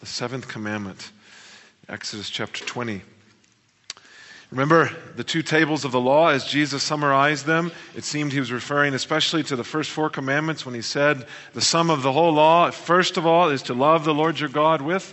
the seventh commandment, Exodus chapter 20. Remember the two tables of the law as Jesus summarized them? It seemed he was referring especially to the first four commandments when he said the sum of the whole law, first of all, is to love the Lord your God with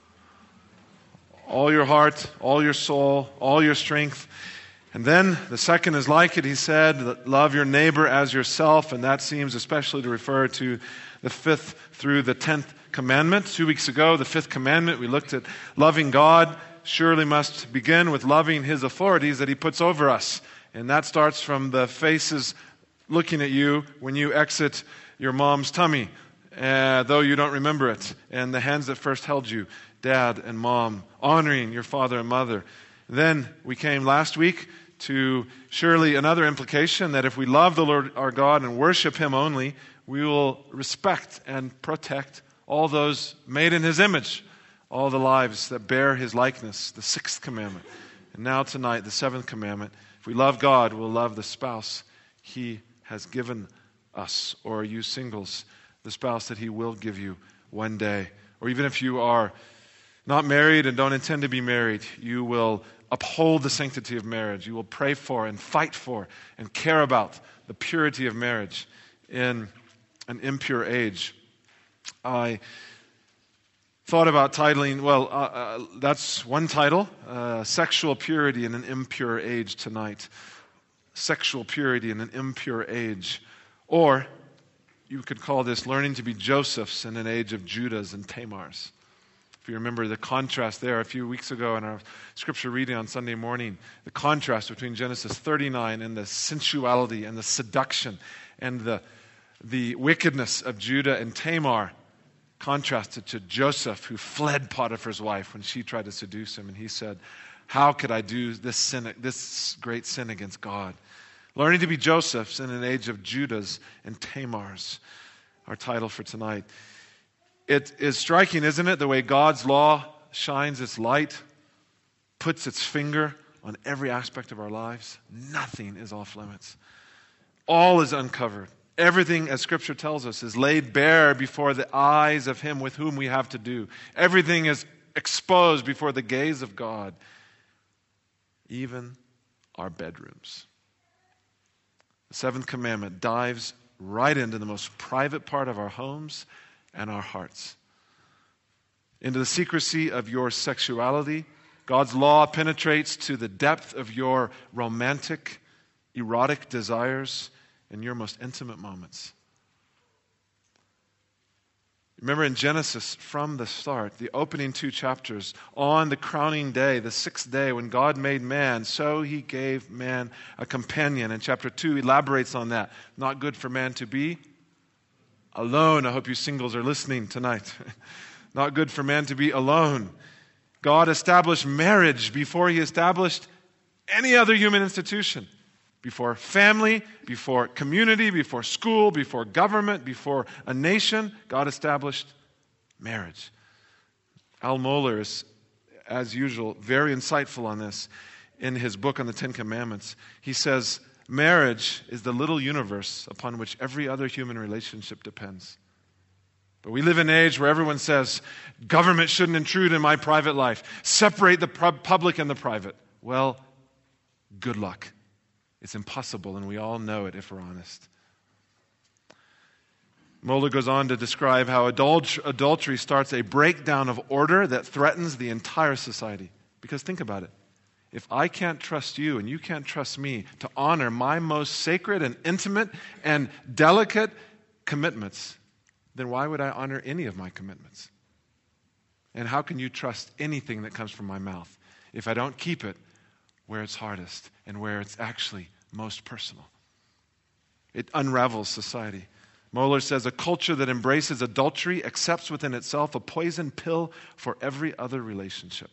all your heart, all your soul, all your strength. And then the second is like it, he said, love your neighbor as yourself, and that seems especially to refer to the fifth through the 10th commandment. 2 weeks ago, the fifth commandment, we looked at loving God surely must begin with loving his authorities that he puts over us. And that starts from the faces looking at you when you exit your mom's tummy, though you don't remember it, and the hands that first held you, dad and mom, honoring your father and mother. Then we came last week to surely another implication that if we love the Lord our God and worship him only, we will respect and protect all those made in his image, all the lives that bear his likeness, the sixth commandment. And now tonight, the seventh commandment. If we love God, we'll love the spouse he has given us, or you singles, the spouse that he will give you one day. Or even if you are not married and don't intend to be married, you will uphold the sanctity of marriage. You will pray for and fight for and care about the purity of marriage in an impure age. I thought about titling, that's one title, Sexual Purity in an Impure Age tonight. Sexual Purity in an Impure Age. Or you could call this Learning to be Josephs in an Age of Judahs and Tamars. If you remember the contrast there a few weeks ago in our scripture reading on Sunday morning, the contrast between Genesis 39 and the sensuality and the seduction and the wickedness of Judah and Tamar, contrasted to Joseph, who fled Potiphar's wife when she tried to seduce him. And he said, how could I do this great sin against God? Learning to be Josephs in an age of Judahs and Tamars, our title for tonight. It is striking, isn't it, the way God's law shines its light, puts its finger on every aspect of our lives. Nothing is off limits. All is uncovered. Everything, as Scripture tells us, is laid bare before the eyes of him with whom we have to do. Everything is exposed before the gaze of God. Even our bedrooms. The seventh commandment dives right into the most private part of our homes and our hearts. Into the secrecy of your sexuality. God's law penetrates to the depth of your romantic, erotic desires in your most intimate moments. Remember in Genesis, from the start, the opening 2 chapters, on the crowning day, the 6th day, when God made man, so he gave man a companion. And chapter 2 elaborates on that. Not good for man to be alone. I hope you singles are listening tonight. Not good for man to be alone. God established marriage before he established any other human institution. Before family, before community, before school, before government, before a nation, God established marriage. Al Mohler is, as usual, very insightful on this in his book on the 10 Commandments. He says, marriage is the little universe upon which every other human relationship depends. But we live in an age where everyone says, government shouldn't intrude in my private life. Separate the public and the private. Well, good luck. It's impossible, and we all know it if we're honest. Mohler goes on to describe how adultery starts a breakdown of order that threatens the entire society. Because think about it. If I can't trust you and you can't trust me to honor my most sacred and intimate and delicate commitments, then why would I honor any of my commitments? And how can you trust anything that comes from my mouth if I don't keep it where it's hardest and where it's actually most personal? It unravels society. Mohler says a culture that embraces adultery accepts within itself a poison pill for every other relationship.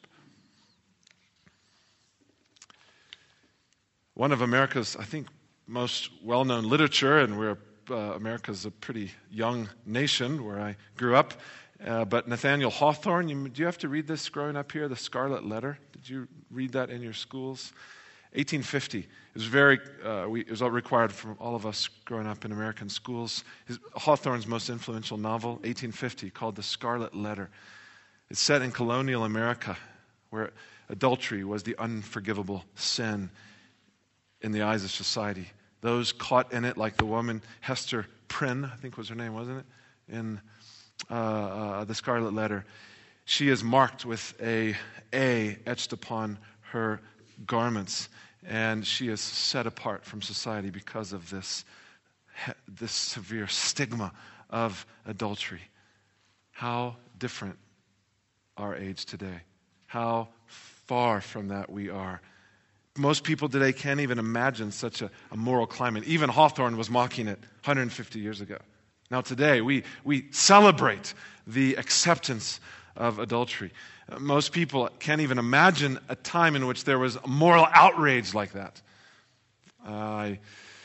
One of America's, I think, most well-known literature, and America's a pretty young nation where I grew up, but Nathaniel Hawthorne, do you have to read this growing up here, The Scarlet Letter? Did you read that in your schools? 1850. It was all required from all of us growing up in American schools. Hawthorne's most influential novel, 1850, called The Scarlet Letter. It's set in colonial America, where adultery was the unforgivable sin in the eyes of society. Those caught in it, like the woman Hester Prynne, I think was her name, wasn't it? In the Scarlet Letter. She is marked with a etched upon her garments, and she is set apart from society because of this severe stigma of adultery. How different our age today. How far from that we are. Most people today can't even imagine such a moral climate. Even Hawthorne was mocking it 150 years ago. Now today, we celebrate the acceptance of adultery. Most people can't even imagine a time in which there was a moral outrage like that. I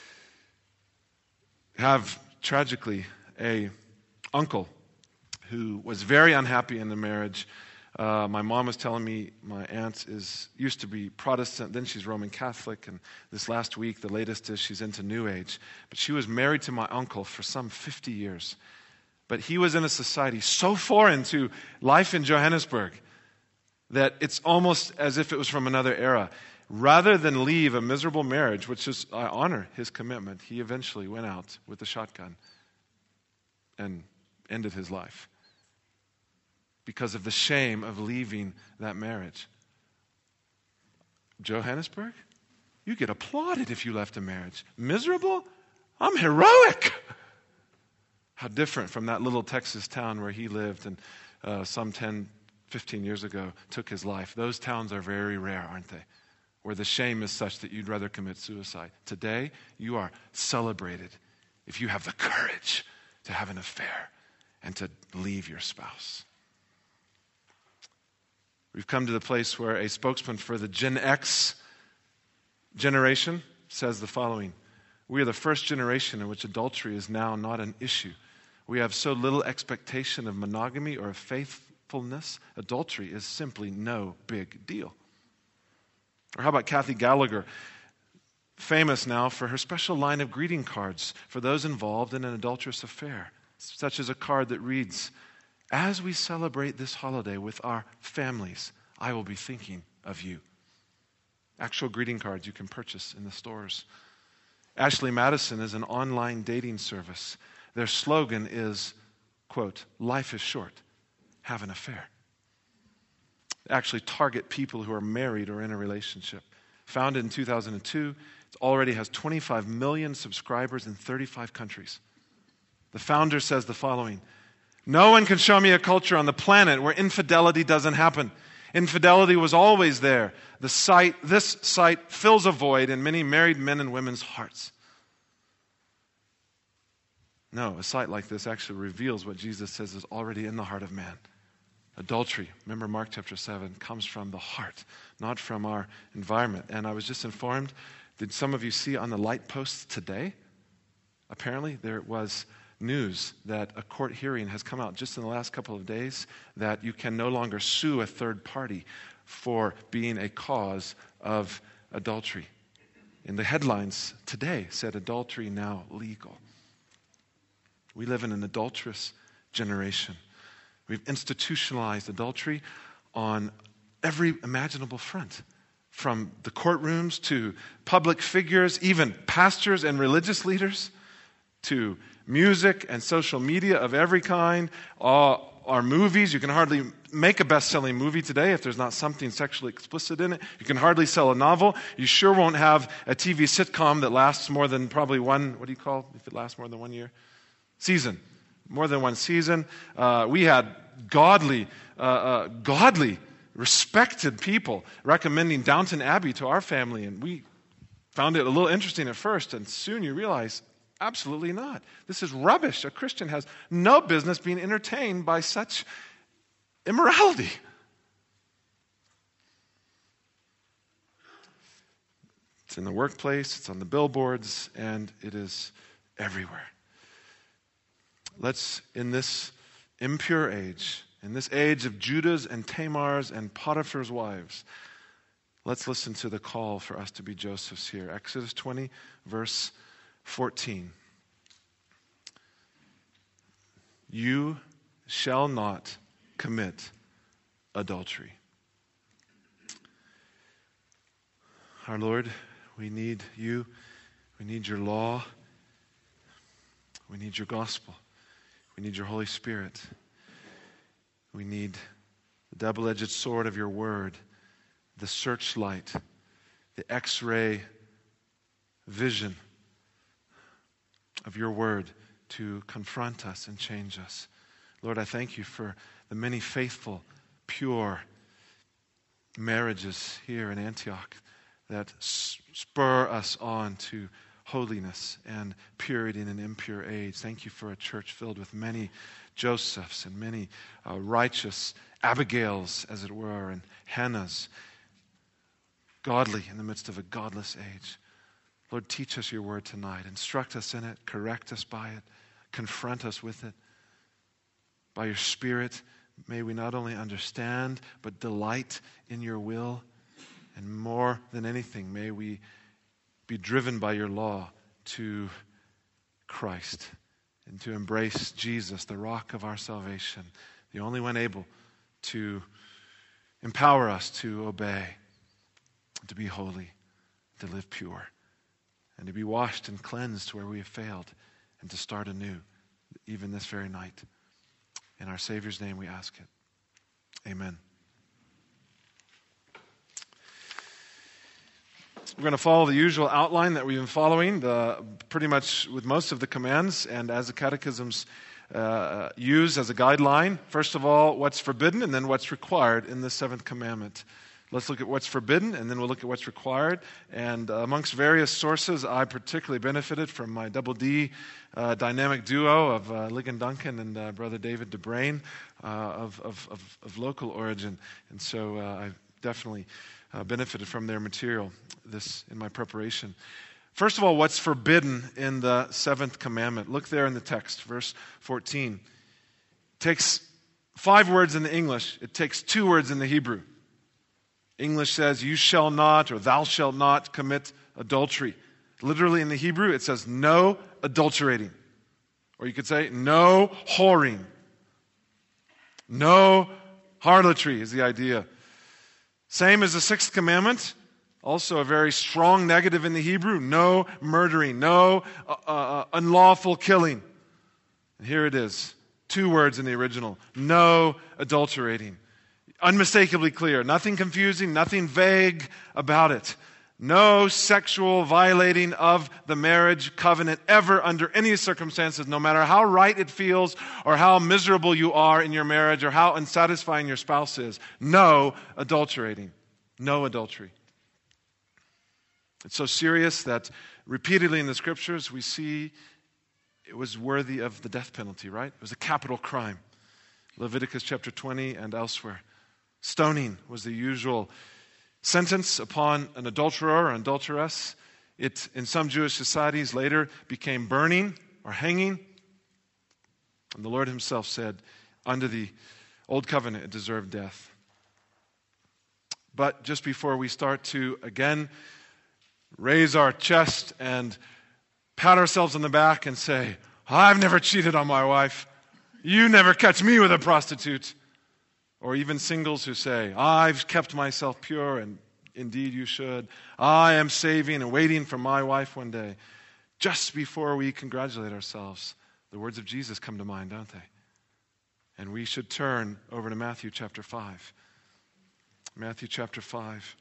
have, tragically, a uncle who was very unhappy in the marriage. My mom was telling me my aunt used to be Protestant, then she's Roman Catholic, and this last week, the latest is she's into New Age. But she was married to my uncle for some 50 years. But he was in a society so foreign to life in Johannesburg that it's almost as if it was from another era. Rather than leave a miserable marriage, which is, I honor his commitment, he eventually went out with a shotgun and ended his life because of the shame of leaving that marriage. Johannesburg, you get applauded if you left a marriage. Miserable? I'm heroic. How different from that little Texas town where he lived and some 10, 15 years ago took his life. Those towns are very rare, aren't they? Where the shame is such that you'd rather commit suicide. Today, you are celebrated if you have the courage to have an affair and to leave your spouse. We've come to the place where a spokesman for the Gen X generation says the following: we are the first generation in which adultery is now not an issue. We have so little expectation of monogamy or of faithfulness, adultery is simply no big deal. Or how about Kathy Gallagher, famous now for her special line of greeting cards for those involved in an adulterous affair, such as a card that reads, "As we celebrate this holiday with our families, I will be thinking of you." Actual greeting cards you can purchase in the stores. Ashley Madison is an online dating service. Their slogan is, quote, "Life is short, have an affair." They actually target people who are married or in a relationship. Founded in 2002, it already has 25 million subscribers in 35 countries. The founder says the following: "No one can show me a culture on the planet where infidelity doesn't happen. Infidelity was always there. This site fills a void in many married men and women's hearts." No, a site like this actually reveals what Jesus says is already in the heart of man. Adultery, remember Mark chapter 7, comes from the heart, not from our environment. And I was just informed, did some of you see on the light posts today? Apparently there was news that a court hearing has come out just in the last couple of days that you can no longer sue a third party for being a cause of adultery. And the headlines today said adultery now legal. We live in an adulterous generation. We've institutionalized adultery on every imaginable front, from the courtrooms to public figures, even pastors and religious leaders, to music and social media of every kind, our movies. You can hardly make a best-selling movie today if there's not something sexually explicit in it. You can hardly sell a novel. You sure won't have a TV sitcom that lasts more than probably one, what do you call it if it lasts more than 1 year? Season. More than one season. We had godly, respected people recommending Downton Abbey to our family, and we found it a little interesting at first, and soon you realize, absolutely not. This is rubbish. A Christian has no business being entertained by such immorality. It's in the workplace, it's on the billboards, and it is everywhere. Let's, in this impure age, in this age of Judah's and Tamar's and Potiphar's wives, let's listen to the call for us to be Josephs here. Exodus 20, verse 14. You shall not commit adultery. Our Lord, we need you. We need your law. We need your gospel. We need your Holy Spirit. We need the double-edged sword of your word, the searchlight, the X-ray vision of your word to confront us and change us. Lord, I thank you for the many faithful, pure marriages here in Antioch that spur us on to holiness and purity in an impure age. Thank you for a church filled with many Josephs and many righteous Abigails, as it were, and Hannahs, godly in the midst of a godless age. Lord, teach us your word tonight. Instruct us in it. Correct us by it. Confront us with it. By your Spirit, may we not only understand, but delight in your will. And more than anything, may we be driven by your law to Christ and to embrace Jesus, the rock of our salvation, the only one able to empower us to obey, to be holy, to live pure, and to be washed and cleansed where we have failed, and to start anew, even this very night. In our Savior's name we ask it. Amen. We're going to follow the usual outline that we've been following, pretty much with most of the commands, and as the catechisms use as a guideline. First of all, what's forbidden, and then what's required in the seventh commandment. Let's look at what's forbidden, and then we'll look at what's required. And amongst various sources, I particularly benefited from my double D dynamic duo of Ligon Duncan and Brother David DeBrain of local origin. And so I definitely benefited from their material in my preparation. First of all, what's forbidden in the seventh commandment? Look there in the text, verse 14. It takes 5 words in the English. It takes 2 words in the Hebrew. English says, you shall not, or thou shalt not commit adultery. Literally in the Hebrew, it says no adulterating. Or you could say no whoring. No harlotry is the idea. Same as the sixth commandment. Also a very strong negative in the Hebrew. No murdering. No unlawful killing. And here it is. 2 words in the original. No adulterating. Unmistakably clear. Nothing confusing. Nothing vague about it. No sexual violating of the marriage covenant ever under any circumstances, no matter how right it feels or how miserable you are in your marriage or how unsatisfying your spouse is. No adulterating. No adultery. It's so serious that repeatedly in the scriptures we see it was worthy of the death penalty, right? It was a capital crime. Leviticus chapter 20 and elsewhere. Stoning was the usual sentence upon an adulterer or adulteress. It, in some Jewish societies, later became burning or hanging. And the Lord himself said, under the old covenant, it deserved death. But just before we start to, again, raise our chest and pat ourselves on the back and say, I've never cheated on my wife. You never catch me with a prostitute. Or even singles who say, I've kept myself pure, and indeed you should. I am saving and waiting for my wife one day. Just before we congratulate ourselves, the words of Jesus come to mind, don't they? And we should turn over to Matthew chapter 5. Matthew chapter 5.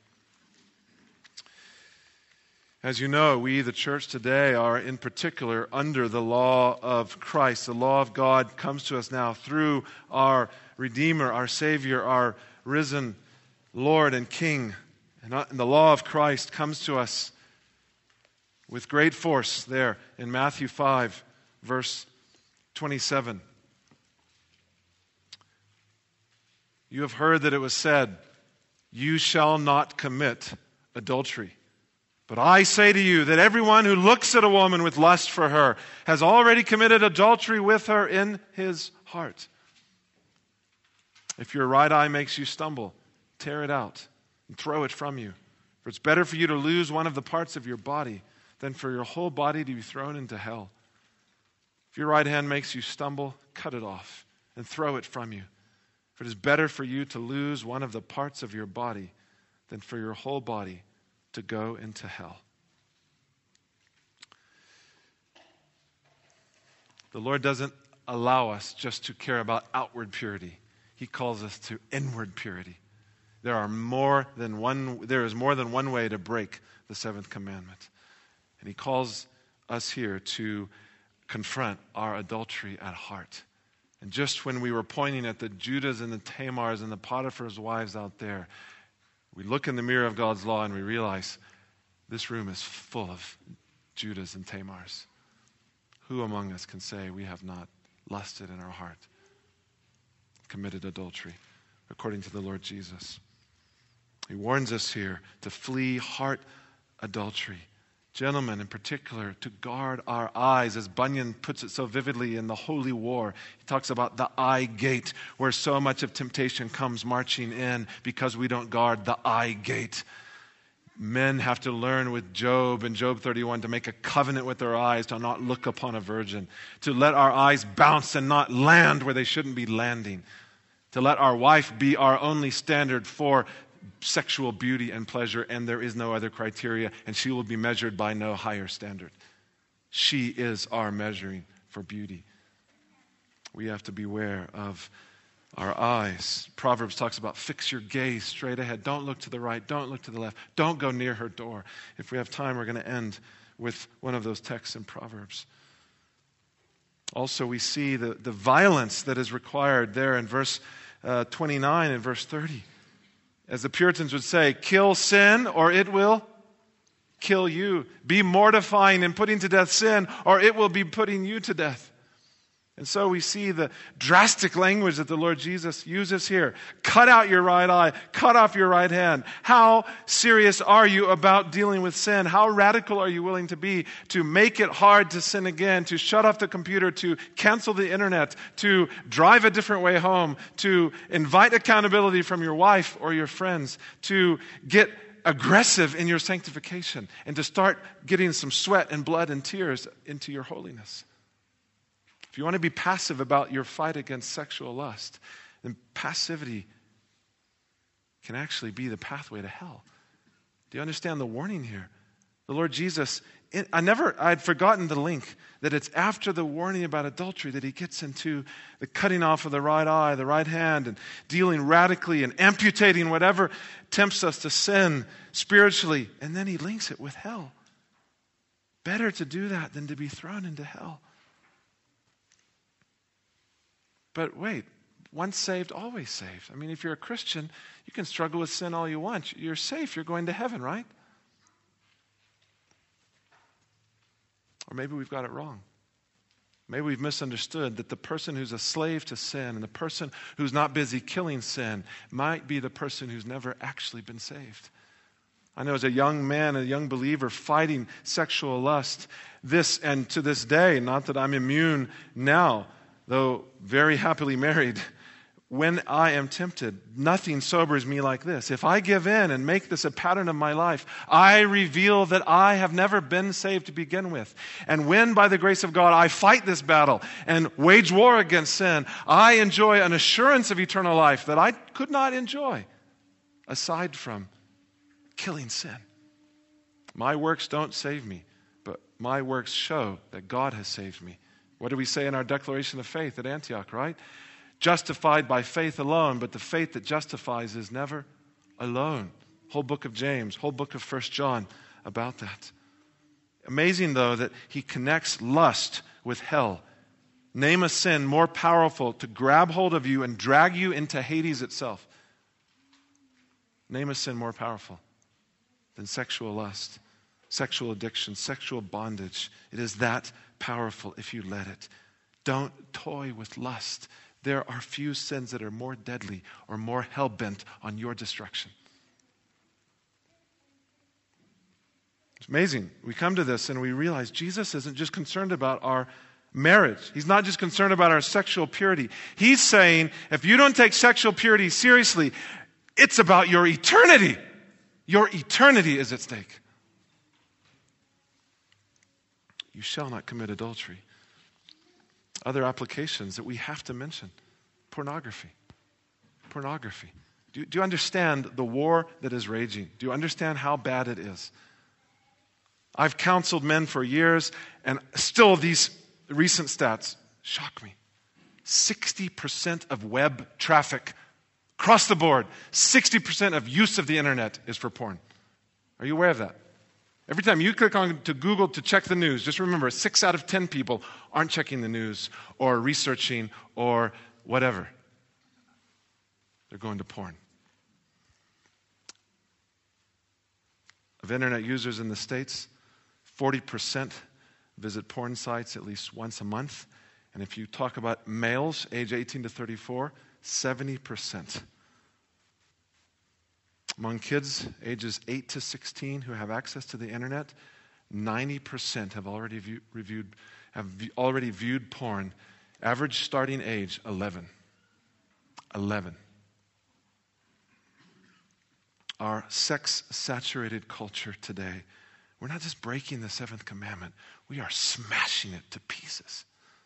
As you know, we, the church today, are in particular under the law of Christ. The law of God comes to us now through our Redeemer, our Savior, our risen Lord and King. And the law of Christ comes to us with great force there in Matthew 5, verse 27. You have heard that it was said, you shall not commit adultery. But I say to you that everyone who looks at a woman with lust for her has already committed adultery with her in his heart. If your right eye makes you stumble, tear it out and throw it from you. For it's better for you to lose one of the parts of your body than for your whole body to be thrown into hell. If your right hand makes you stumble, cut it off and throw it from you. For it is better for you to lose one of the parts of your body than for your whole body to go into hell. The Lord doesn't allow us just to care about outward purity. He calls us to inward purity. There is more than one way to break the seventh commandment. And he calls us here to confront our adultery at heart. And just when we were pointing at the Judahs and the Tamars and the Potiphar's wives out there, we look in the mirror of God's law and we realize this room is full of Judahs and Tamars. Who among us can say we have not lusted in our heart, committed adultery, according to the Lord Jesus? He warns us here to flee heart adultery. Gentlemen, in particular, to guard our eyes, as Bunyan puts it so vividly in The Holy War. He talks about the eye gate, where so much of temptation comes marching in because we don't guard the eye gate. Men have to learn with Job in Job 31 to make a covenant with their eyes to not look upon a virgin, to let our eyes bounce and not land where they shouldn't be landing, to let our wife be our only standard for sexual beauty and pleasure, and there is no other criteria, and she will be measured by no higher standard. She is our measuring for beauty. We have to beware of our eyes. Proverbs talks about fix your gaze straight ahead. Don't look to the right. Don't look to the left. Don't go near her door. If we have time, we're going to end with one of those texts in Proverbs. Also, we see the violence that is required there in verse 29 and verse 30. As the Puritans would say, kill sin or it will kill you. Be mortifying and putting to death sin or it will be putting you to death. And so we see the drastic language that the Lord Jesus uses here. Cut out your right eye. Cut off your right hand. How serious are you about dealing with sin? How radical are you willing to be to make it hard to sin again, to shut off the computer, to cancel the internet, to drive a different way home, to invite accountability from your wife or your friends, to get aggressive in your sanctification, and to start getting some sweat and blood and tears into your holiness? If you want to be passive about your fight against sexual lust, then passivity can actually be the pathway to hell. Do you understand the warning here? The Lord Jesus, I'd forgotten the link, that it's after the warning about adultery that he gets into the cutting off of the right eye, the right hand, and dealing radically and amputating whatever tempts us to sin spiritually. And then he links it with hell. Better to do that than to be thrown into hell. But wait, once saved, always saved. I mean, if you're a Christian, you can struggle with sin all you want. You're safe. You're going to heaven, right? Or maybe we've got it wrong. Maybe we've misunderstood that the person who's a slave to sin and the person who's not busy killing sin might be the person who's never actually been saved. I know as a young man, a young believer fighting sexual lust, and to this day, not that I'm immune now, though very happily married, when I am tempted, nothing sobers me like this. If I give in and make this a pattern of my life, I reveal that I have never been saved to begin with. And when, by the grace of God, I fight this battle and wage war against sin, I enjoy an assurance of eternal life that I could not enjoy aside from killing sin. My works don't save me, but my works show that God has saved me. What do we say in our declaration of faith at Antioch, right? Justified by faith alone, but the faith that justifies is never alone. Whole book of James, whole book of 1 John about that. Amazing, though, that he connects lust with hell. Name a sin more powerful to grab hold of you and drag you into Hades itself. Name a sin more powerful than sexual lust, sexual addiction, sexual bondage. It is that powerful if you let it. Don't toy with lust. There are few sins that are more deadly or more hell-bent on your destruction. It's amazing. We come to this and we realize Jesus isn't just concerned about our marriage. He's not just concerned about our sexual purity. He's saying, if you don't take sexual purity seriously, it's about your eternity. Your eternity is at stake. You shall not commit adultery. Other applications that we have to mention. Pornography. pornography? Do you understand the war that is raging? Do you understand how bad it is? I've counseled men for years, and still these recent stats shock me. 60% of web traffic across the board, 60% of use of the internet is for porn. Are you aware of that? Every time you click on to Google to check the news, just remember 6 out of 10 people aren't checking the news or researching or whatever. They're going to porn. Of internet users in the States, 40% visit porn sites at least once a month. And if you talk about males, age 18 to 34, 70%. Among kids ages 8 to 16 who have access to the internet, 90% have already viewed porn. Average starting age, 11. 11. Our sex-saturated culture today, we're not just breaking the 7th commandment, we are smashing it to pieces.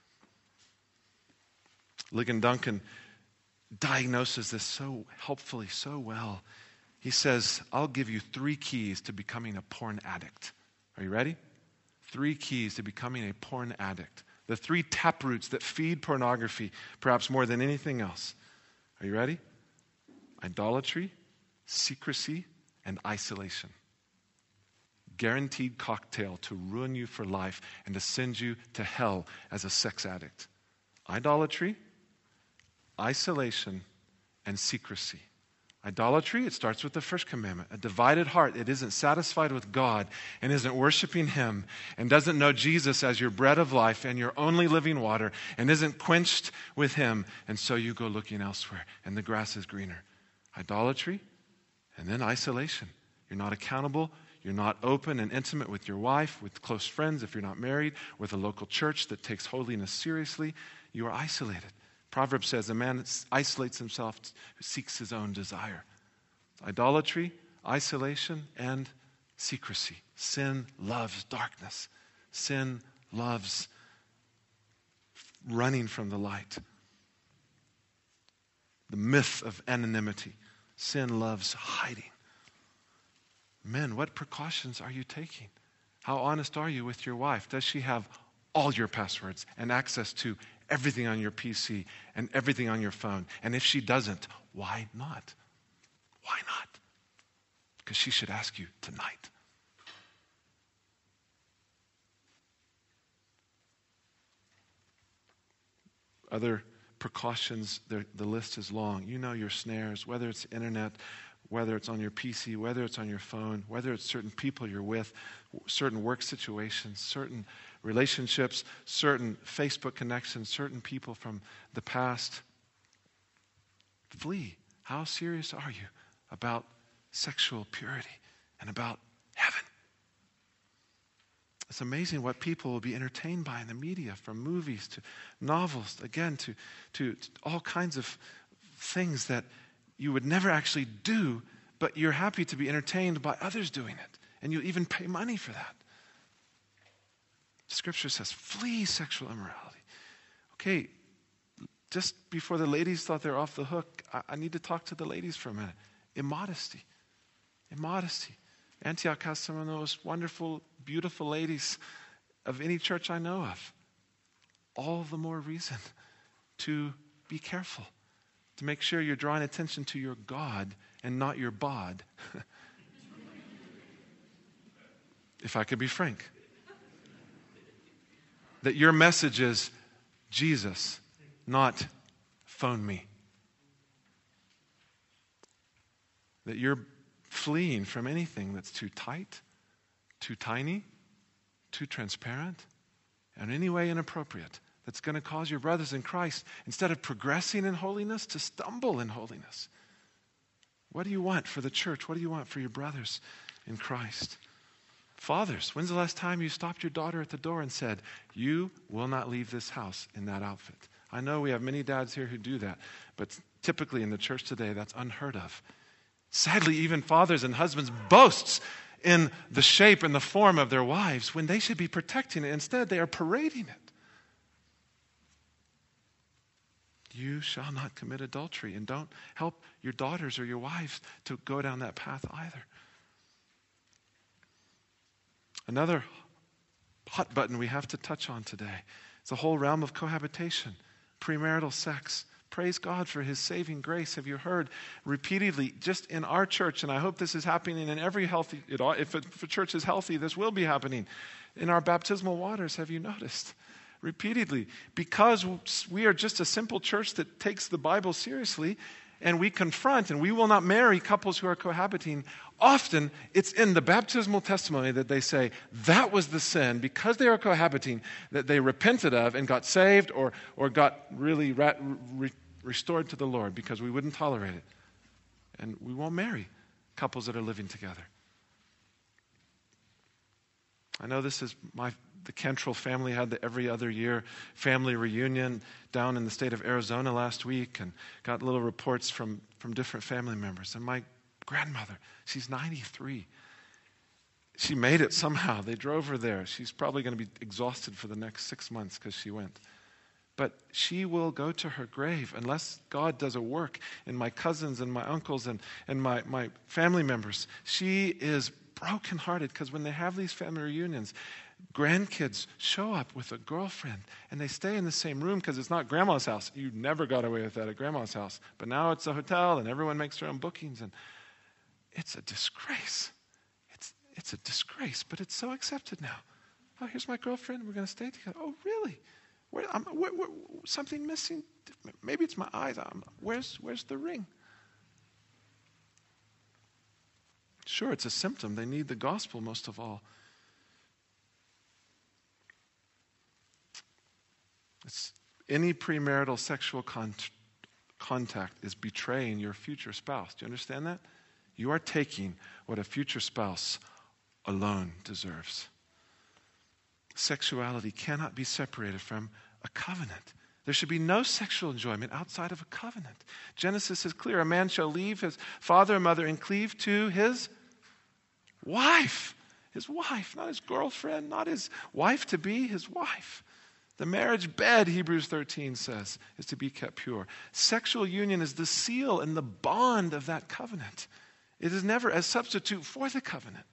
Ligon Duncan diagnoses this so helpfully, so well. He says, I'll give you 3 keys to becoming a porn addict. Are you ready? 3 keys to becoming a porn addict. The 3 taproots that feed pornography, perhaps more than anything else. Are you ready? Idolatry, secrecy, and isolation. Guaranteed cocktail to ruin you for life and to send you to hell as a sex addict. Idolatry, isolation, and secrecy. Idolatry, it starts with the first commandment. A divided heart that isn't satisfied with God and isn't worshiping Him and doesn't know Jesus as your bread of life and your only living water and isn't quenched with Him, and so you go looking elsewhere and the grass is greener. Idolatry, and then isolation. You're not accountable. You're not open and intimate with your wife, with close friends if you're not married, with a local church that takes holiness seriously. You are isolated. Proverbs says a man isolates himself who seeks his own desire. Idolatry, isolation, and secrecy. Sin loves darkness. Sin loves running from the light. The myth of anonymity. Sin loves hiding. Men, what precautions are you taking? How honest are you with your wife? Does she have all your passwords and access to everything on your PC and everything on your phone? And if she doesn't, why not? Why not? Because she should ask you tonight. Other precautions, the list is long. You know your snares, whether it's internet, whether it's on your PC, whether it's on your phone, whether it's certain people you're with, certain work situations, certain relationships, certain Facebook connections, certain people from the past. Flee. How serious are you about sexual purity and about heaven? It's amazing what people will be entertained by in the media, from movies to novels, again, to all kinds of things that you would never actually do, but you're happy to be entertained by others doing it. And you even pay money for that. Scripture says, flee sexual immorality. Okay, just before the ladies thought they're off the hook, I need to talk to the ladies for a minute. Immodesty. Immodesty. Antioch has some of the most wonderful, beautiful ladies of any church I know of. All the more reason to be careful, to make sure you're drawing attention to your God and not your bod. If I could be frank. That your message is Jesus, not phone me. That you're fleeing from anything that's too tight, too tiny, too transparent, and in any way inappropriate, that's going to cause your brothers in Christ, instead of progressing in holiness, to stumble in holiness. What do you want for the church? What do you want for your brothers in Christ? Fathers, when's the last time you stopped your daughter at the door and said, you will not leave this house in that outfit? I know we have many dads here who do that, but typically in the church today, that's unheard of. Sadly, even fathers and husbands boast in the shape and the form of their wives when they should be protecting it. Instead, they are parading it. You shall not commit adultery. And don't help your daughters or your wives to go down that path either. Another hot button we have to touch on today is the whole realm of cohabitation, premarital sex. Praise God for his saving grace. Have you heard repeatedly, just in our church, and I hope this is happening in every healthy, if a church is healthy, this will be happening. In our baptismal waters, have you noticed? Repeatedly. Because we are just a simple church that takes the Bible seriously, and we confront, and we will not marry couples who are cohabiting. Often, it's in the baptismal testimony that they say, that was the sin, because they are cohabiting, that they repented of and got saved or got really restored to the Lord, because we wouldn't tolerate it. And we won't marry couples that are living together. I know this is the Cantrell family had the every other year family reunion down in the state of Arizona last week, and got little reports from different family members. And my grandmother, she's 93. She made it somehow. They drove her there. She's probably going to be exhausted for the next 6 months because she went. But she will go to her grave unless God does a work in my cousins and my uncles and my family members. She is brokenhearted because when they have these family reunions, grandkids show up with a girlfriend and they stay in the same room because it's not grandma's house. You never got away with that at grandma's house. But now it's a hotel and everyone makes their own bookings, and it's a disgrace. It's a disgrace, but it's so accepted now. Oh, here's my girlfriend. We're going to stay together. Oh, really? Where, something missing? Maybe it's my eyes. Where's the ring? Sure, it's a symptom. They need the gospel most of all. Any premarital sexual contact is betraying your future spouse. Do you understand that? You are taking what a future spouse alone deserves. Sexuality cannot be separated from a covenant. There should be no sexual enjoyment outside of a covenant. Genesis is clear. A man shall leave his father and mother and cleave to his wife. His wife, not his girlfriend, not his wife-to-be, his wife. The marriage bed, Hebrews 13 says, is to be kept pure. Sexual union is the seal and the bond of that covenant. It is never a substitute for the covenant.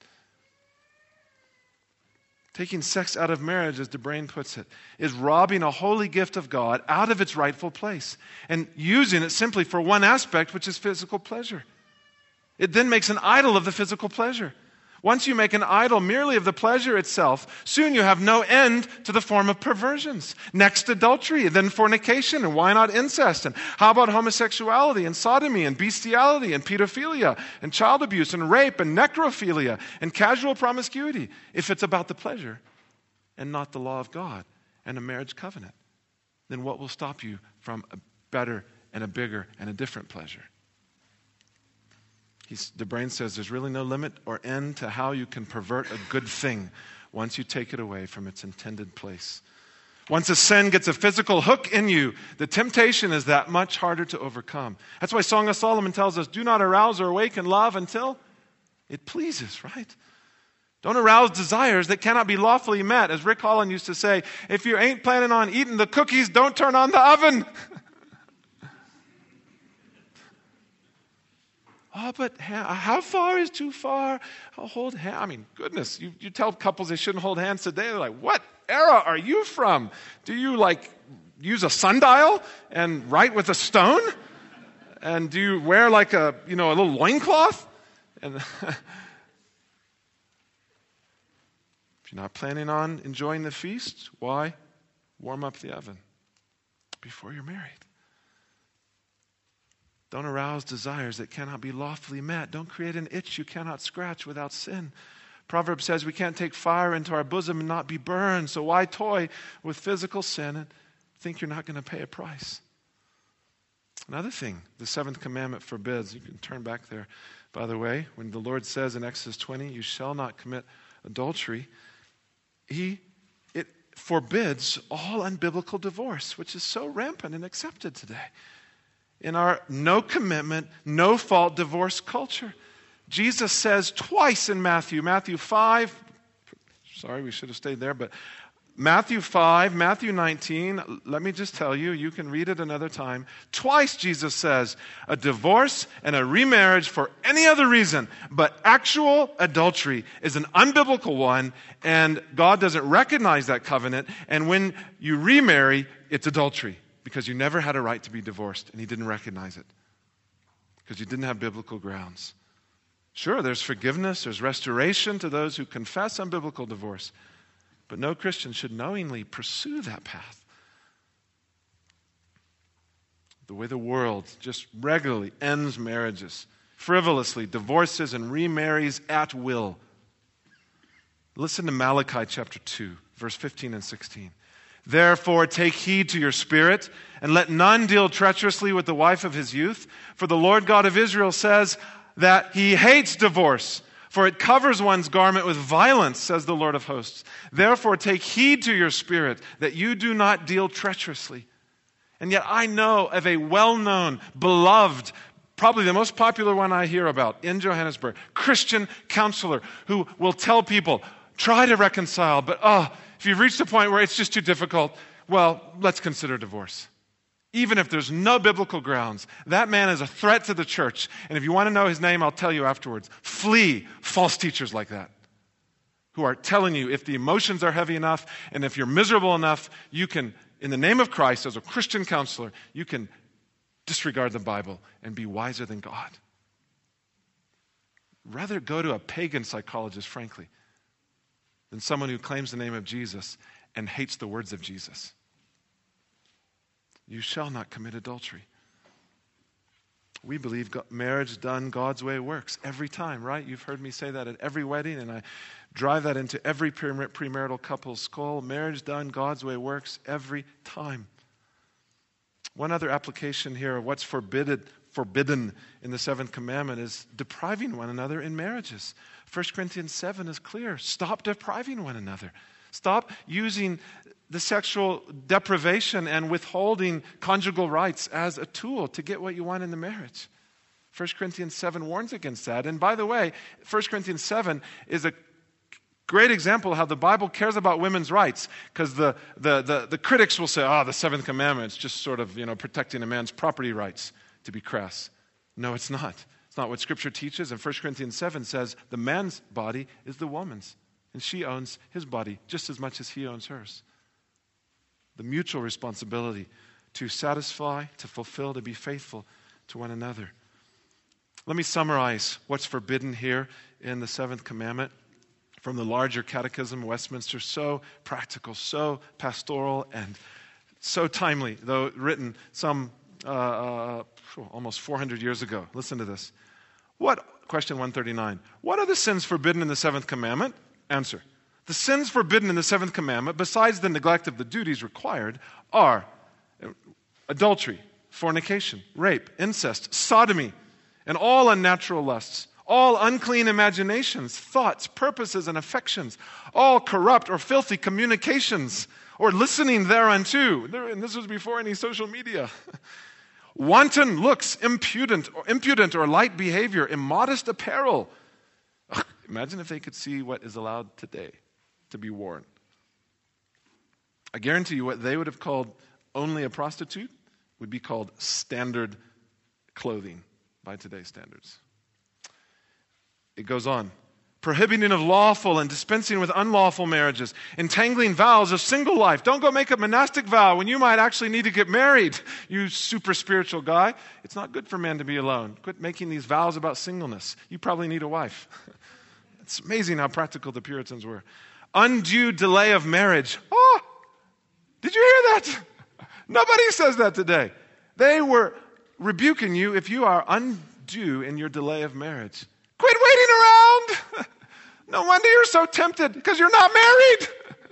Taking sex out of marriage, as DeBrain puts it, is robbing a holy gift of God out of its rightful place and using it simply for one aspect, which is physical pleasure. It then makes an idol of the physical pleasure. Once you make an idol merely of the pleasure itself, soon you have no end to the form of perversions. Next, adultery, then fornication, and why not incest? And how about homosexuality and sodomy and bestiality and pedophilia and child abuse and rape and necrophilia and casual promiscuity? If it's about the pleasure and not the law of God and a marriage covenant, then what will stop you from a better and a bigger and a different pleasure? DeBrain says there's really no limit or end to how you can pervert a good thing once you take it away from its intended place. Once a sin gets a physical hook in you, the temptation is that much harder to overcome. That's why Song of Solomon tells us, do not arouse or awaken love until it pleases, right? Don't arouse desires that cannot be lawfully met. As Rick Holland used to say, if you ain't planning on eating the cookies, don't turn on the oven. Oh, but how far is too far? I'll hold hands. I mean, goodness, you tell couples they shouldn't hold hands today. They're like, what era are you from? Do you use a sundial and write with a stone? And do you wear a little loincloth? And if you're not planning on enjoying the feast, why warm up the oven before you're married? Don't arouse desires that cannot be lawfully met. Don't create an itch you cannot scratch without sin. Proverbs says we can't take fire into our bosom and not be burned. So why toy with physical sin and think you're not going to pay a price? Another thing, the seventh commandment forbids. You can turn back there, by the way. When the Lord says in Exodus 20, you shall not commit adultery, it forbids all unbiblical divorce, which is so rampant and accepted today in our no commitment, no fault divorce culture. Jesus says twice in Matthew 5, sorry, we should have stayed there, but Matthew 5, Matthew 19, let me just tell you, you can read it another time. Twice Jesus says a divorce and a remarriage for any other reason, but actual adultery is an unbiblical one, and God doesn't recognize that covenant. And when you remarry, it's adultery because you never had a right to be divorced, and He didn't recognize it because you didn't have biblical grounds. Sure, there's forgiveness, there's restoration to those who confess unbiblical divorce. But no Christian should knowingly pursue that path. The way the world just regularly ends marriages, frivolously divorces and remarries at will. Listen to Malachi chapter 2, verse 15 and 16. Therefore, take heed to your spirit, and let none deal treacherously with the wife of his youth. For the Lord God of Israel says that He hates divorce, for it covers one's garment with violence, says the Lord of hosts. Therefore, take heed to your spirit, that you do not deal treacherously. And yet I know of a well-known, beloved, probably the most popular one I hear about in Johannesburg, Christian counselor who will tell people, try to reconcile, but if you've reached a point where it's just too difficult, well, let's consider divorce. Even if there's no biblical grounds, that man is a threat to the church. And if you want to know his name, I'll tell you afterwards. Flee false teachers like that who are telling you if the emotions are heavy enough and if you're miserable enough, you can, in the name of Christ, as a Christian counselor, you can disregard the Bible and be wiser than God. Rather go to a pagan psychologist, frankly, than someone who claims the name of Jesus and hates the words of Jesus. You shall not commit adultery. We believe marriage done God's way works every time, right? You've heard me say that at every wedding, and I drive that into every premarital couple's skull. Marriage done God's way works every time. One other application here of what's forbidden in the seventh commandment is depriving one another in marriages. 1 Corinthians 7 is clear. Stop depriving one another. Stop using the sexual deprivation and withholding conjugal rights as a tool to get what you want in the marriage. 1 Corinthians 7 warns against that. And by the way, 1 Corinthians 7 is a great example of how the Bible cares about women's rights, because the critics will say, the seventh commandment is just sort of, protecting a man's property rights, to be crass. No, it's not. It's not what Scripture teaches. And 1 Corinthians 7 says the man's body is the woman's, and she owns his body just as much as he owns hers. The mutual responsibility to satisfy, to fulfill, to be faithful to one another. Let me summarize what's forbidden here in the seventh commandment from the larger catechism, Westminster. So practical, so pastoral, and so timely, though written some almost 400 years ago. Listen to this. Question 139. What are the sins forbidden in the seventh commandment? Answer. The sins forbidden in the seventh commandment, besides the neglect of the duties required, are adultery, fornication, rape, incest, sodomy, and all unnatural lusts, all unclean imaginations, thoughts, purposes, and affections, all corrupt or filthy communications, or listening thereunto. And this was before any social media. Wanton looks, impudent or light behavior, immodest apparel. Imagine if they could see what is allowed today to be worn. I guarantee you what they would have called only a prostitute would be called standard clothing by today's standards. It goes on. Prohibiting of lawful and dispensing with unlawful marriages. Entangling vows of single life. Don't go make a monastic vow when you might actually need to get married, you super spiritual guy. It's not good for men to be alone. Quit making these vows about singleness. You probably need a wife. It's amazing how practical the Puritans were. Undue delay of marriage. Oh, did you hear that? Nobody says that today. They were rebuking you if you are undue in your delay of marriage. Quit waiting around. No wonder you're so tempted, because you're not married.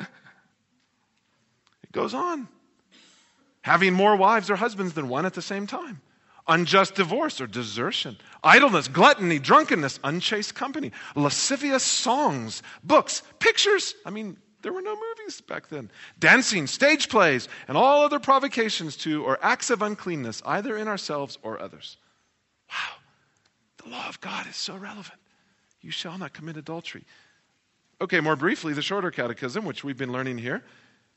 It goes on. Having more wives or husbands than one at the same time. Unjust divorce or desertion, idleness, gluttony, drunkenness, unchaste company, lascivious songs, books, pictures. There were no movies back then. Dancing, stage plays, and all other provocations to or acts of uncleanness, either in ourselves or others. Wow. The law of God is so relevant. You shall not commit adultery. Okay, more briefly, the shorter catechism, which we've been learning here.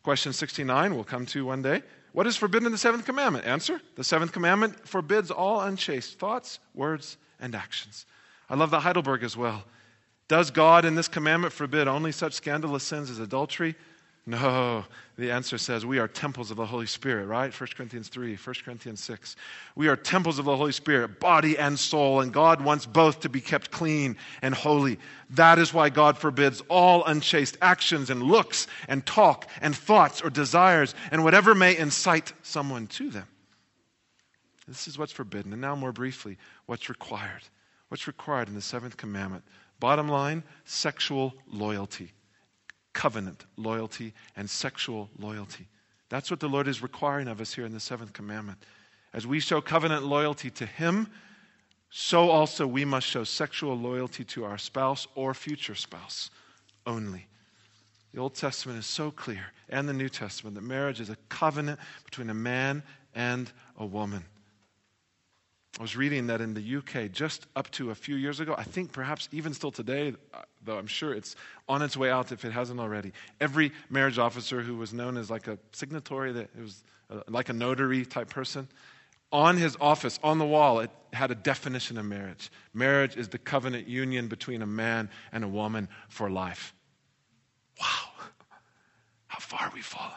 Question 69 we'll come to one day. What is forbidden in the seventh commandment? Answer, the seventh commandment forbids all unchaste thoughts, words, and actions. I love the Heidelberg as well. Does God in this commandment forbid only such scandalous sins as adultery? No. The answer says we are temples of the Holy Spirit, right? 1 Corinthians 3, 1 Corinthians 6. We are temples of the Holy Spirit, body and soul, and God wants both to be kept clean and holy. That is why God forbids all unchaste actions and looks and talk and thoughts or desires and whatever may incite someone to them. This is what's forbidden. And now more briefly, what's required. What's required in the seventh commandment? Bottom line, sexual loyalty. Covenant loyalty and sexual loyalty. That's what the Lord is requiring of us here in the seventh commandment. As we show covenant loyalty to Him, so also we must show sexual loyalty to our spouse or future spouse only. The Old Testament is so clear, and the New Testament, that marriage is a covenant between a man and a woman. I was reading that in the UK just up to a few years ago, I think perhaps even still today, though I'm sure it's on its way out if it hasn't already, every marriage officer who was known as like a signatory, that it was like a notary type person, on his office, on the wall, it had a definition of marriage. Marriage is the covenant union between a man and a woman for life. Wow, how far we've fallen.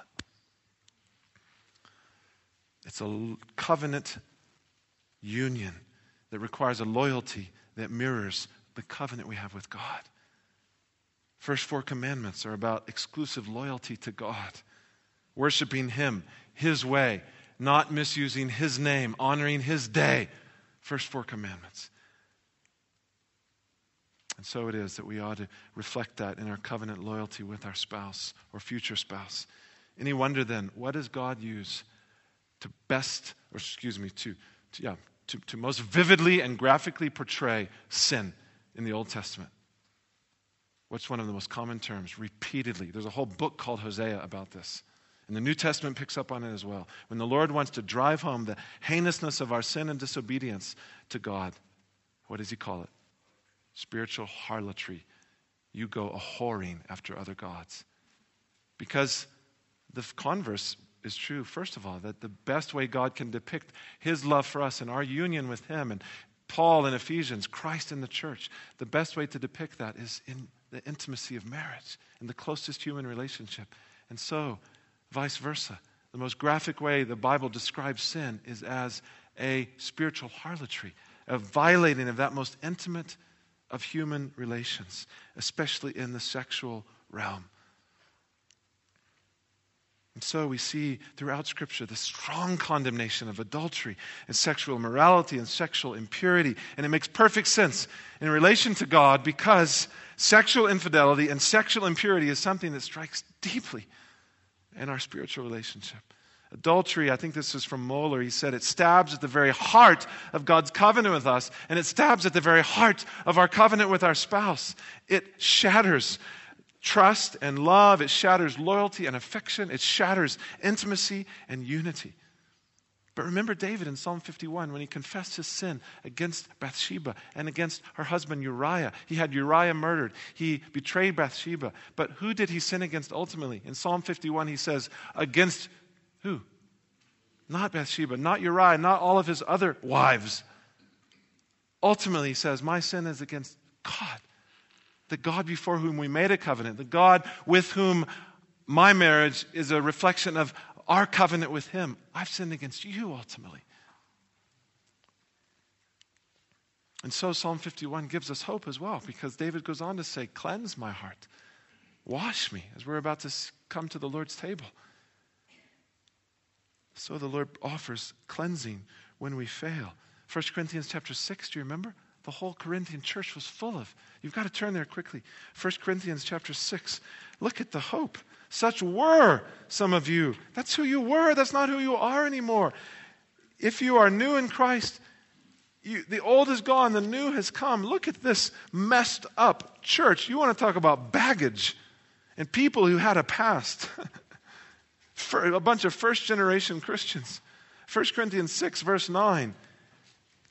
It's a covenant union that requires a loyalty that mirrors the covenant we have with God. First 4 commandments are about exclusive loyalty to God, worshiping Him, His way, not misusing His name, honoring His day. First 4 commandments. And so it is that we ought to reflect that in our covenant loyalty with our spouse or future spouse. Any wonder then, what does God use to most vividly and graphically portray sin in the Old Testament? What's one of the most common terms? Repeatedly. There's a whole book called Hosea about this. And the New Testament picks up on it as well. When the Lord wants to drive home the heinousness of our sin and disobedience to God, what does He call it? Spiritual harlotry. You go a-whoring after other gods. Because the converse is true, first of all, that the best way God can depict His love for us and our union with Him, and Paul in Ephesians, Christ in the church, the best way to depict that is in the intimacy of marriage, in the closest human relationship. And so, vice versa. The most graphic way the Bible describes sin is as a spiritual harlotry, a violating of that most intimate of human relations, especially in the sexual realm. And so we see throughout Scripture the strong condemnation of adultery and sexual immorality and sexual impurity. And it makes perfect sense in relation to God, because sexual infidelity and sexual impurity is something that strikes deeply in our spiritual relationship. Adultery, I think this is from Moeller, he said, it stabs at the very heart of God's covenant with us, and it stabs at the very heart of our covenant with our spouse. It shatters trust and love. It shatters loyalty and affection. It shatters intimacy and unity. But remember David in Psalm 51 when he confessed his sin against Bathsheba and against her husband Uriah. He had Uriah murdered. He betrayed Bathsheba. But who did he sin against ultimately? In Psalm 51 he says, against who? Not Bathsheba, not Uriah, not all of his other wives. Ultimately he says, my sin is against God. The God before whom we made a covenant, the God with whom my marriage is a reflection of our covenant with Him. I've sinned against you ultimately. And so Psalm 51 gives us hope as well, because David goes on to say, cleanse my heart, wash me, as we're about to come to the Lord's table. So the Lord offers cleansing when we fail. 1 Corinthians chapter 6, do you remember? The whole Corinthian church was full of. You've got to turn there quickly. 1 Corinthians chapter 6. Look at the hope. Such were some of you. That's who you were. That's not who you are anymore. If you are new in Christ, the old is gone, the new has come. Look at this messed up church. You want to talk about baggage and people who had a past. For a bunch of first generation Christians. 1 Corinthians 6 verse 9.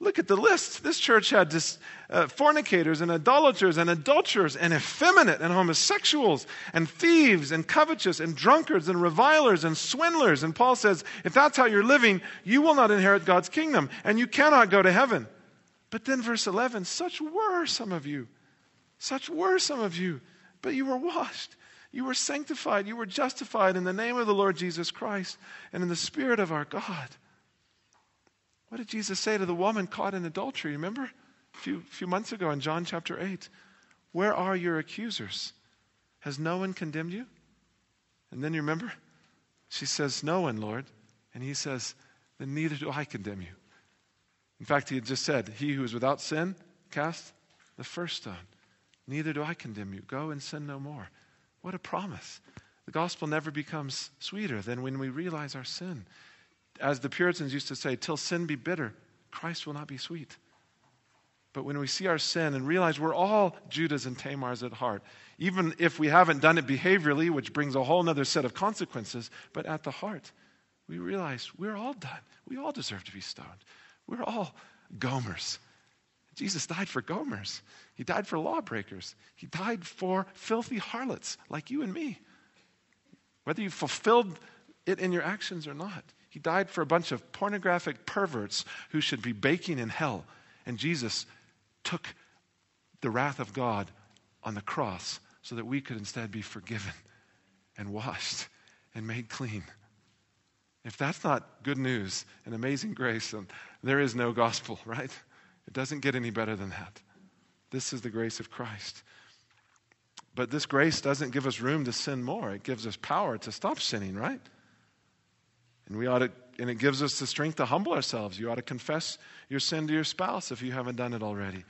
Look at the list. This church had fornicators and idolaters and adulterers and effeminate and homosexuals and thieves and covetous and drunkards and revilers and swindlers. And Paul says, if that's how you're living, you will not inherit God's kingdom and you cannot go to heaven. But then verse 11, such were some of you. Such were some of you. But you were washed. You were sanctified. You were justified in the name of the Lord Jesus Christ and in the Spirit of our God. What did Jesus say to the woman caught in adultery? Remember a few months ago in John chapter 8. Where are your accusers? Has no one condemned you? And then you remember? She says, no one, Lord. And he says, then neither do I condemn you. In fact, he had just said, he who is without sin, cast the first stone. Neither do I condemn you. Go and sin no more. What a promise. The gospel never becomes sweeter than when we realize our sin. As the Puritans used to say, till sin be bitter, Christ will not be sweet. But when we see our sin and realize we're all Judahs and Tamars at heart, even if we haven't done it behaviorally, which brings a whole other set of consequences, but at the heart, we realize we're all done. We all deserve to be stoned. We're all Gomers. Jesus died for Gomers. He died for lawbreakers. He died for filthy harlots like you and me. Whether you fulfilled it in your actions or not. He died for a bunch of pornographic perverts who should be baking in hell. And Jesus took the wrath of God on the cross so that we could instead be forgiven and washed and made clean. If that's not good news and amazing grace, then there is no gospel, right? It doesn't get any better than that. This is the grace of Christ. But this grace doesn't give us room to sin more. It gives us power to stop sinning, right? And it gives us the strength to humble ourselves. You ought to confess your sin to your spouse if you haven't done it already.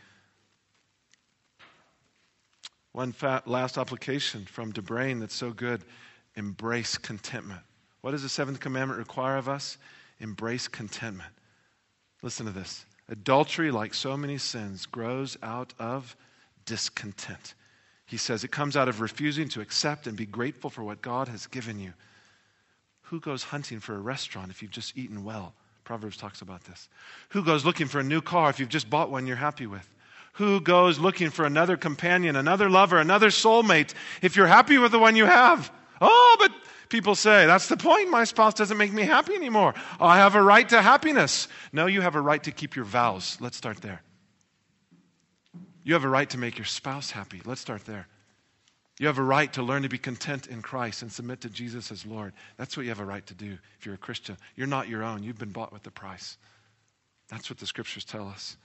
One last application from DeBrain that's so good. Embrace contentment. What does the seventh commandment require of us? Embrace contentment. Listen to this. Adultery, like so many sins, grows out of discontent. He says it comes out of refusing to accept and be grateful for what God has given you. Who goes hunting for a restaurant if you've just eaten well? Proverbs talks about this. Who goes looking for a new car if you've just bought one you're happy with? Who goes looking for another companion, another lover, another soulmate if you're happy with the one you have? Oh, but people say, that's the point. My spouse doesn't make me happy anymore. I have a right to happiness. No, you have a right to keep your vows. Let's start there. You have a right to make your spouse happy. Let's start there. You have a right to learn to be content in Christ and submit to Jesus as Lord. That's what you have a right to do if you're a Christian. You're not your own. You've been bought with a price. That's what the scriptures tell us.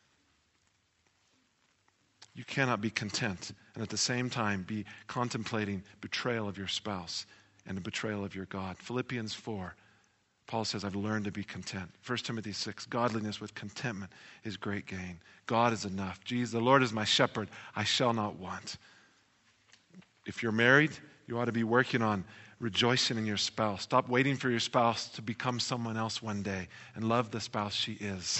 You cannot be content and at the same time be contemplating betrayal of your spouse and the betrayal of your God. Philippians 4, Paul says, I've learned to be content. 1 Timothy 6, godliness with contentment is great gain. God is enough. Jesus, the Lord is my shepherd. I shall not want. If you're married, you ought to be working on rejoicing in your spouse. Stop waiting for your spouse to become someone else one day and love the spouse she is.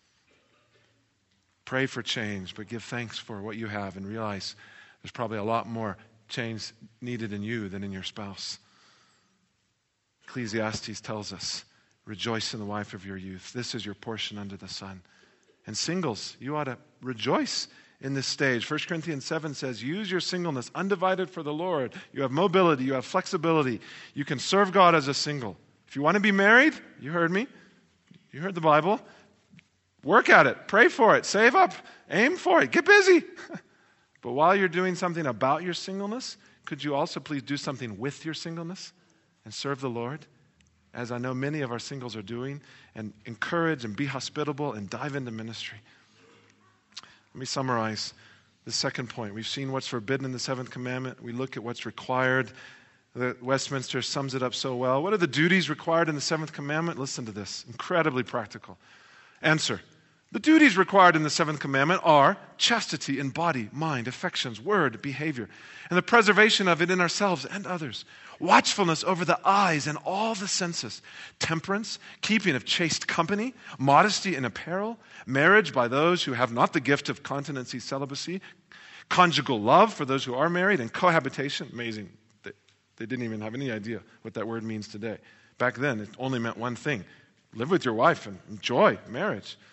Pray for change, but give thanks for what you have and realize there's probably a lot more change needed in you than in your spouse. Ecclesiastes tells us, rejoice in the wife of your youth. This is your portion under the sun. And singles, you ought to rejoice in this stage. 1 Corinthians 7 says, use your singleness undivided for the Lord. You have mobility, you have flexibility. You can serve God as a single. If you want to be married, you heard me, you heard the Bible, work at it, pray for it, save up, aim for it, get busy. But while you're doing something about your singleness, could you also please do something with your singleness and serve the Lord? As I know many of our singles are doing, and encourage and be hospitable and dive into ministry. Let me summarize the second point. We've seen what's forbidden in the seventh commandment. We look at what's required. Westminster sums it up so well. What are the duties required in the seventh commandment? Listen to this. Incredibly practical. Answer. The duties required in the seventh commandment are chastity in body, mind, affections, word, behavior, and the preservation of it in ourselves and others. Watchfulness over the eyes and all the senses. Temperance, keeping of chaste company, modesty in apparel, marriage by those who have not the gift of continency, celibacy, conjugal love for those who are married, and cohabitation. Amazing. They didn't even have any idea what that word means today. Back then, it only meant one thing. Live with your wife and enjoy marriage.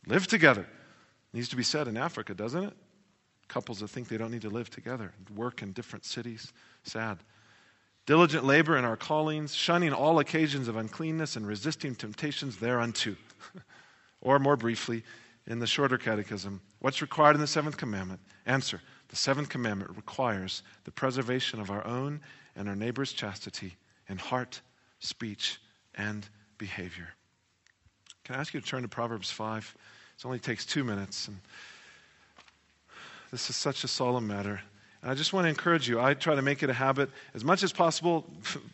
Live together. Needs to be said in Africa, doesn't it? Couples that think they don't need to live together, work in different cities. Sad. Diligent labor in our callings, shunning all occasions of uncleanness and resisting temptations thereunto. Or more briefly, in the shorter catechism, what's required in the seventh commandment? Answer, the seventh commandment requires the preservation of our own and our neighbor's chastity in heart, speech, and behavior. Can I ask you to turn to Proverbs 5? It only takes 2 minutes. And this is such a solemn matter. And I just want to encourage you. I try to make it a habit as much as possible.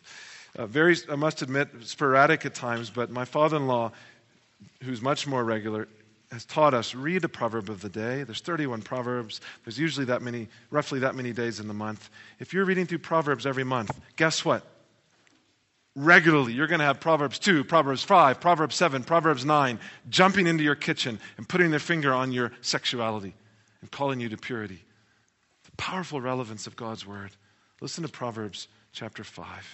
I must admit, sporadic at times, but my father-in-law, who's much more regular, has taught us, read a proverb of the day. There's 31 proverbs. There's usually roughly that many days in the month. If you're reading through Proverbs every month, guess what? Regularly, you're going to have Proverbs 2, Proverbs 5, Proverbs 7, Proverbs 9 jumping into your kitchen and putting their finger on your sexuality and calling you to purity. The powerful relevance of God's word. Listen to Proverbs chapter 5.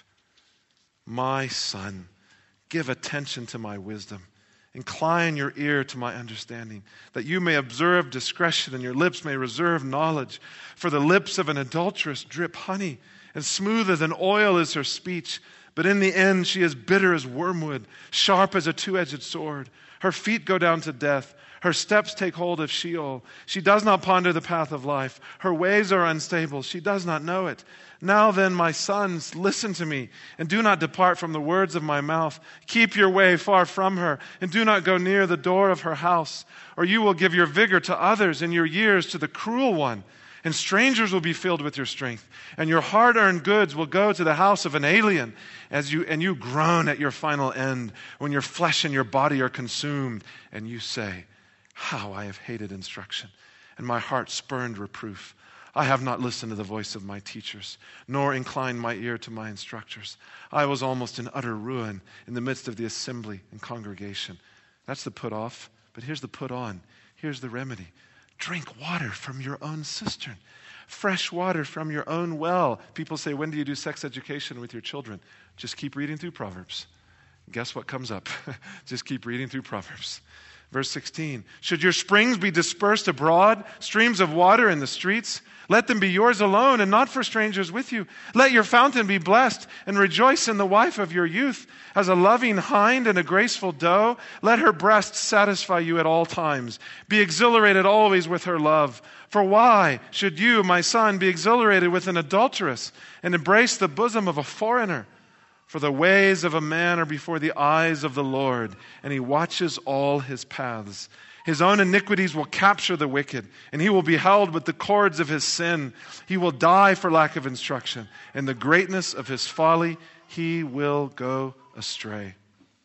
My son, give attention to my wisdom. Incline your ear to my understanding, that you may observe discretion and your lips may reserve knowledge. For the lips of an adulteress drip honey, and smoother than oil is her speech. But in the end she is bitter as wormwood, sharp as a two-edged sword. Her feet go down to death. Her steps take hold of Sheol. She does not ponder the path of life. Her ways are unstable. She does not know it. Now then, my sons, listen to me, and do not depart from the words of my mouth. Keep your way far from her, and do not go near the door of her house, or you will give your vigor to others and your years to the cruel one. And strangers will be filled with your strength, and your hard-earned goods will go to the house of an alien, and you groan at your final end, when your flesh and your body are consumed, and you say, how I have hated instruction, and my heart spurned reproof. I have not listened to the voice of my teachers, nor inclined my ear to my instructors. I was almost in utter ruin in the midst of the assembly and congregation. That's the put off, but here's the put on. Here's the remedy. Drink water from your own cistern. Fresh water from your own well. People say, when do you do sex education with your children? Just keep reading through Proverbs. Guess what comes up? Just keep reading through Proverbs. Verse 16, should your springs be dispersed abroad, streams of water in the streets? Let them be yours alone and not for strangers with you. Let your fountain be blessed and rejoice in the wife of your youth. As a loving hind and a graceful doe, let her breast satisfy you at all times. Be exhilarated always with her love. For why should you, my son, be exhilarated with an adulteress and embrace the bosom of a foreigner? For the ways of a man are before the eyes of the Lord, and he watches all his paths. His own iniquities will capture the wicked, and he will be held with the cords of his sin. He will die for lack of instruction. In the greatness of his folly, he will go astray.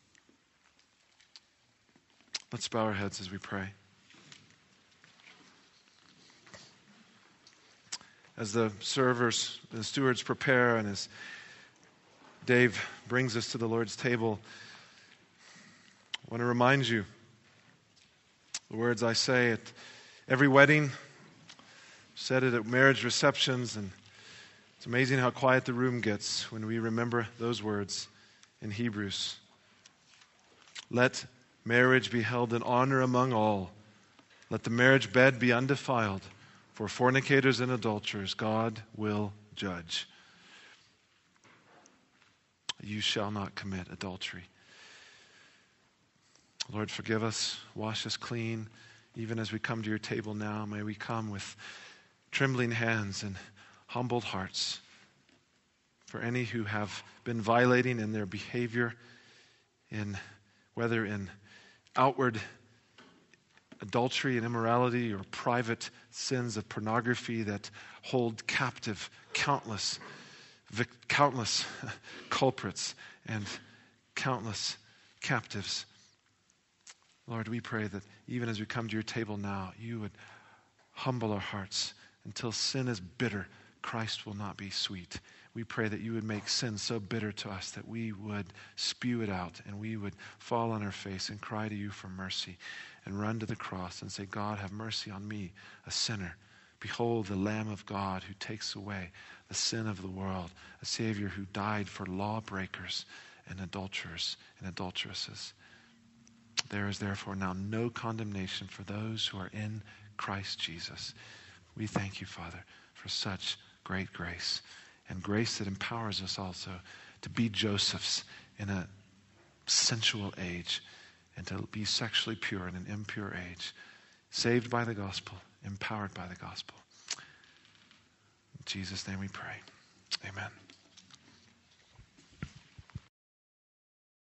Let's bow our heads as we pray. As the servers, the stewards prepare, and as Dave brings us to the Lord's table, I want to remind you the words I say at every wedding, said it at marriage receptions, and it's amazing how quiet the room gets when we remember those words in Hebrews. Let marriage be held in honor among all. Let the marriage bed be undefiled, for fornicators and adulterers God will judge. You shall not commit adultery. Lord, forgive us, wash us clean. Even as we come to your table now, may we come with trembling hands and humbled hearts. For any who have been violating in their behavior, whether in outward adultery and immorality or private sins of pornography that hold captive countless culprits and countless captives. Lord, we pray that even as we come to your table now, you would humble our hearts. Until sin is bitter, Christ will not be sweet. We pray that you would make sin so bitter to us that we would spew it out and we would fall on our face and cry to you for mercy and run to the cross and say, God, have mercy on me, a sinner. Behold the Lamb of God who takes away the sin of the world, a Savior who died for lawbreakers and adulterers and adulteresses. There is therefore now no condemnation for those who are in Christ Jesus. We thank you, Father, for such great grace, and grace that empowers us also to be Josephs in a sensual age and to be sexually pure in an impure age, saved by the gospel, empowered by the gospel. In Jesus' name we pray. Amen.